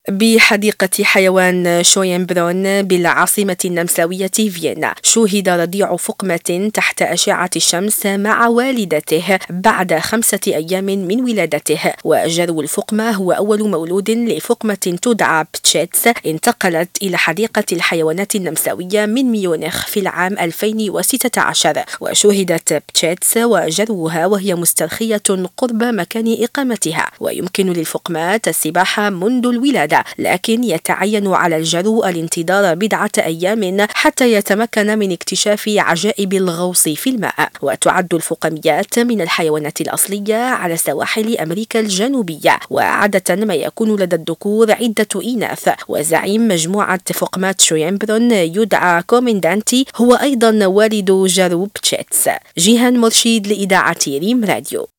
بحديقة حيوان شوينبرون بالعاصمة النمساوية فيينا، شوهد رضيع فقمة تحت أشعة الشمس مع والدته بعد 5 أيام من ولادته. وجرو الفقمة هو أول مولود لفقمة تدعى بتشيتس انتقلت إلى حديقة الحيوانات النمساوية من ميونخ في العام 2016. وشوهدت بتشيتس وجروها وهي مسترخية قرب مكان إقامتها، ويمكن للفقمات السباحة منذ الولادة، لكن يتعين على الجرو الانتظار 1 أيام حتى يتمكن من اكتشاف عجائب الغوص في الماء. وتعد الفقميات من الحيوانات الأصلية على سواحل أمريكا الجنوبية، وعادة ما يكون لدى الذكور عدة إناث. وزعيم مجموعة فقمات شوينبرون يدعى كومندانتي هو أيضا والد جرو بتشيتس. جيهان مرشيد لإذاعة ريم راديو.